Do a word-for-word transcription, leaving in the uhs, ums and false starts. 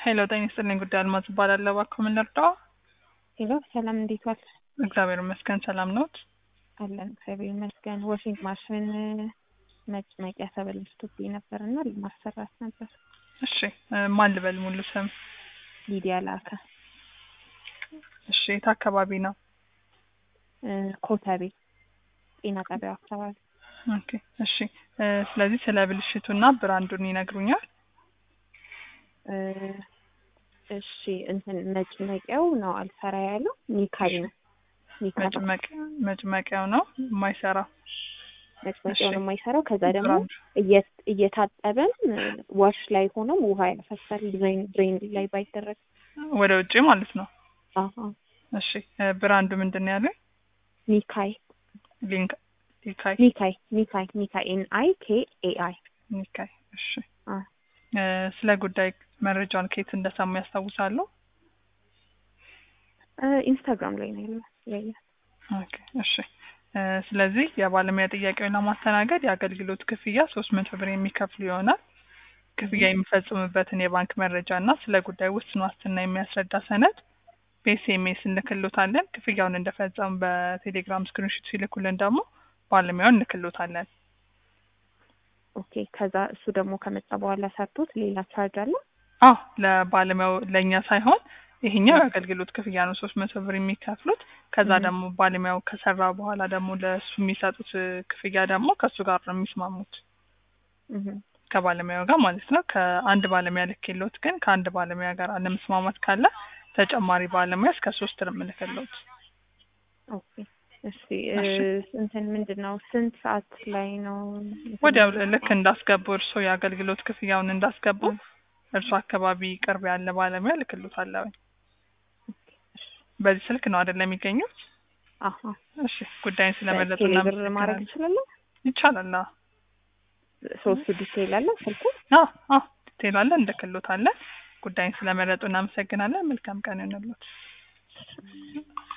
ሄሎ ጤና ይስጥልኝ ጉዳይ አልማዝ እባላለሁ። እባክዎ ምን ልርዳዎ? ሄሎ ሰላም እንዴት ዋል? እግዚአብሔር ይመስገን ሰላም ነዎት? አለን እግዚአብሔር ይመስገን። ዋሽንግ ማሽን መጭመቂያ ተበላሽቶብኝ ነበርና ለማሰራት ነበር። እሺ ማን ልበል ሙሉ ስም? ሊዲያ ላከ። እሺ የት አካባቢ ነው? ኮተቤ ጤና ጣቢያው አካባቢ። ኦኬ እሺ ስለዚህ ስለ ብልሽቱና ብራንዱን ይነግሩኛል? እሺ እንትን መጭመቂያው ነው አልሰራ ያለው ኒካይ ነው። ኒካይ መጭመቂያ መጭመቂያው ነው የማይሰራው። መጭመቂያው ነው የማይሰራው። ከዛ ደግሞ እየታጠበም ዋሽ ላይ ሆኖም ውሃ ያፈሳል። ድሬን ድሬን ላይ ባይደረግ ወደ ውጪ ማለት ነው። አዎ እሺ ብራንዱ ምንድነው ያለው? ኒካይ ሊንክ ኒካይ ኒካይ ኒካይ ኒካይ ኤን አይ ኬ ኤ አይ ኒካይ። እሺ አ ስለ ጉዳይ መረጃውን ከየት እንደሰሙ ያስታውሳሉ? ኢንስታግራም ላይ ነው ያለው። ኦኬ እሺ ስለዚህ የባለሙያ ጥያቄውን ለማስተናገድ የአገልግሎት ክፍያ ሶስት መቶ ብር የሚከፍሉ ይሆናል። ክፍያ የሚፈጽሙበትን የባንክ መረጃ እና ስለ ጉዳይ ውስን ዋስትና የሚያስረዳ ሰነድ በኤስኤምኤስ እንልክሎታለን። ክፍያውን እንደፈጸሙ በቴሌግራም ስክሪንሾት ሲልኩልን ደግሞ ባለሙያውን እንልክሎታለን። ኦኬ ከዛ እሱ ደግሞ ከመጣ በኋላ ሰርቶት ሌላ ቻርጅ አለ? አዎ ለባለሙያው ለኛ ሳይሆን ይሄኛው የአገልግሎት ክፍያ ነው ሶስት መቶ ብር የሚከፍሉት። ከዛ ደግሞ ባለሙያው ከሰራ በኋላ ደግሞ ለሱ የሚሰጡት ክፍያ ደግሞ ከሱ ጋር ነው የሚስማሙት። እህ ከባለሙያው ጋር ማለት ነው። ከአንድ ባለሙያ ልክሎት ግን ከአንድ ባለሙያ ጋር አለመስማማት ካለ ተጨማሪ ባለሙያ እስከ ሶስት ነው የምልክሎት። ኦኬ እሺ እንትን ምንድነው ስንት ሰዓት ላይ ነው? ወዲያው ልክ እንዳስገቡ እርሶ የአገልግሎት ክፍያውን እንዳስገቡ እርሶ አካባቢ ቅርብ ያለ ባለሙያ ልክሎታለሁ። በዚህ ስልክ ነው አይደል የሚገኙት? አሃ እሺ ጉዳይን ስለመረጡ እና ብር ማድረግ ይችላል? ይቻላል። ሶስቱ ዲቴይል አለ ስልኩ? አዎ አዎ ዲቴይል አለ እንደክሎታለን። ጉዳይን ስለመረጡ እናመሰግናለን። መልካም ቀን ይሁንልዎት።